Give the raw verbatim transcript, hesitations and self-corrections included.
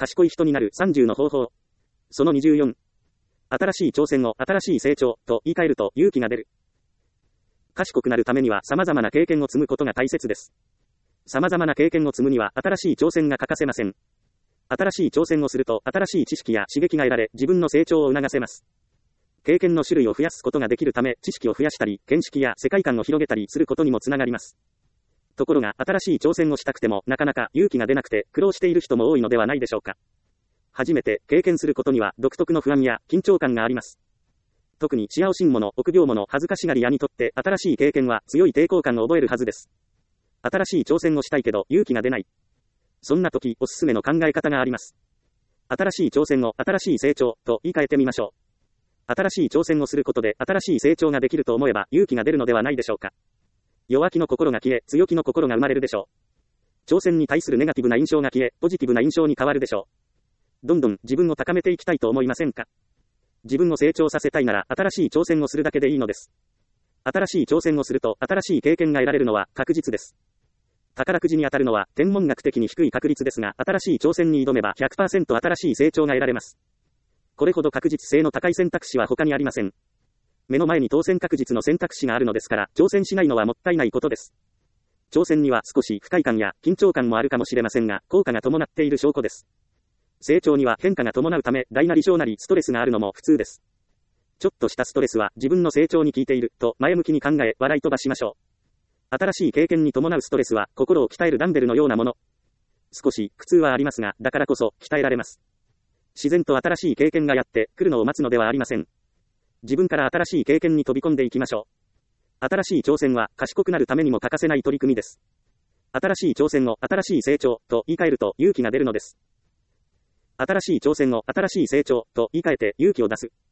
賢い人になるさんじゅうの方法。そのにじゅうよん。新しい挑戦を新しい成長と言い換えると勇気が出る。賢くなるためには様々な経験を積むことが大切です。様々な経験を積むには新しい挑戦が欠かせません。新しい挑戦をすると新しい知識や刺激が得られ自分の成長を促せます。経験の種類を増やすことができるため知識を増やしたり見識や世界観を広げたりすることにもつながります。ところが新しい挑戦をしたくてもなかなか勇気が出なくて苦労している人も多いのではないでしょうか。初めて経験することには独特の不安や緊張感があります。特に視野を信者、臆病者、恥ずかしがり屋にとって新しい経験は強い抵抗感を覚えるはずです。新しい挑戦をしたいけど勇気が出ない。そんな時おすすめの考え方があります。新しい挑戦を新しい成長と言い換えてみましょう。新しい挑戦をすることで新しい成長ができると思えば勇気が出るのではないでしょうか。弱気の心が消え、強気の心が生まれるでしょう。挑戦に対するネガティブな印象が消え、ポジティブな印象に変わるでしょう。どんどん自分を高めていきたいと思いませんか。自分を成長させたいなら新しい挑戦をするだけでいいのです。新しい挑戦をすると新しい経験が得られるのは確実です。宝くじに当たるのは天文学的に低い確率ですが、新しい挑戦に挑めば ひゃくパーセント 新しい成長が得られます。これほど確実性の高い選択肢は他にありません。目の前に当選確実の選択肢があるのですから、挑戦しないのはもったいないことです。挑戦には少し不快感や緊張感もあるかもしれませんが、効果が伴っている証拠です。成長には変化が伴うため、大なり小なりストレスがあるのも普通です。ちょっとしたストレスは自分の成長に効いていると前向きに考え、笑い飛ばしましょう。新しい経験に伴うストレスは心を鍛えるダンベルのようなもの。少し苦痛はありますが、だからこそ鍛えられます。自然と新しい経験がやってくるのを待つのではありません。自分から新しい経験に飛び込んでいきましょう。新しい挑戦は賢くなるためにも欠かせない取り組みです。新しい挑戦を新しい成長と言い換えると勇気が出るのです。新しい挑戦を新しい成長と言い換えて勇気を出す。